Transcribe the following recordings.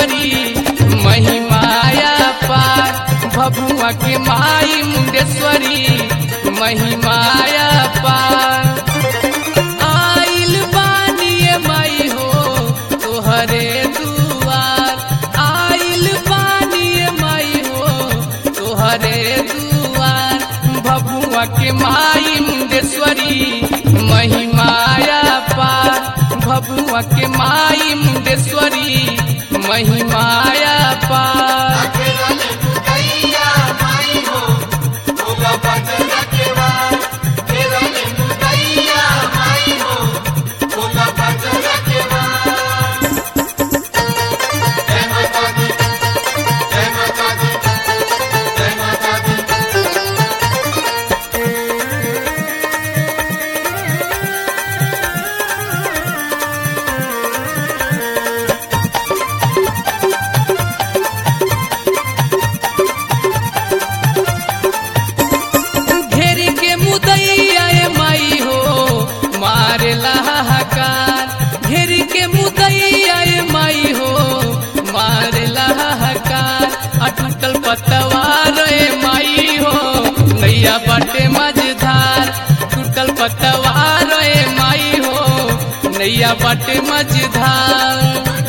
मुंडेश्वरी महिमाया पार भभुआ के माई मुंडेश्वरी महिमाया पार आइल बानिए माई हो तोहरे दुआर आइल बानिए माई हो तोहरे दुआर भभुआ के माई मुंडेश्वरी महिमाया पार भभुआ के माई मुंडेश्वरी महिमाया पार पतवार माई हो नैया बाटे मझधार टूटल पतवार माई हो नैया बाटे मझधार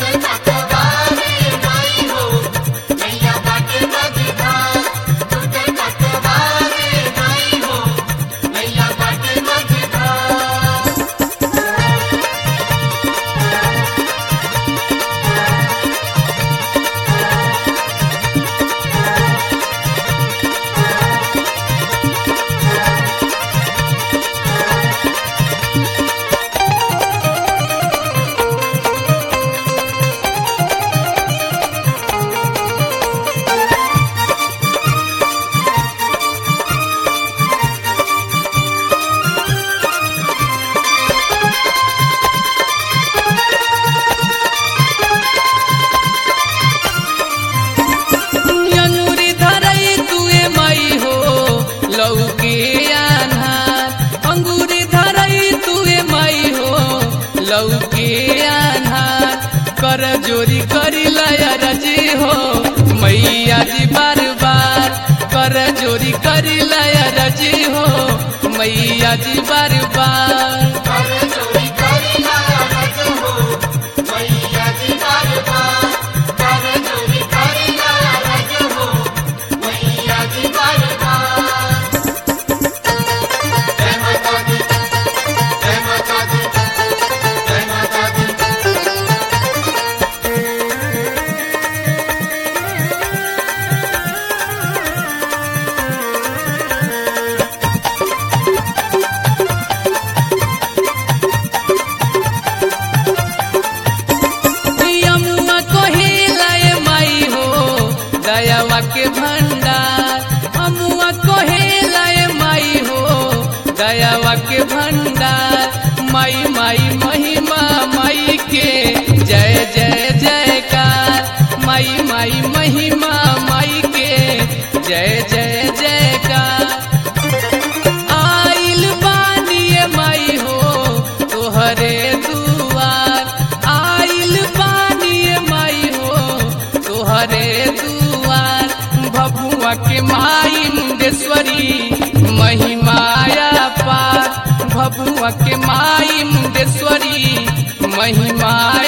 लौके आन्हार कर जोरी करी लया रजी हो मैया जी बार बार कर जोरी करी लया रजी हो मैया जी बार बार दयावा के भंडार अमुआ कोहेलाए माई हो दयावा के भंडार माई माई महिमा माई के जय जय जयकार माई माई महिमा माई के जय जय जयकार आइल बानिए माई हो तोहरे दुआर आइल बानिए माई हो तोहरे भभुआ के माई मुंडेश्वरी महिमाया पार भभुआ के माई मुंडेश्वरी महिमा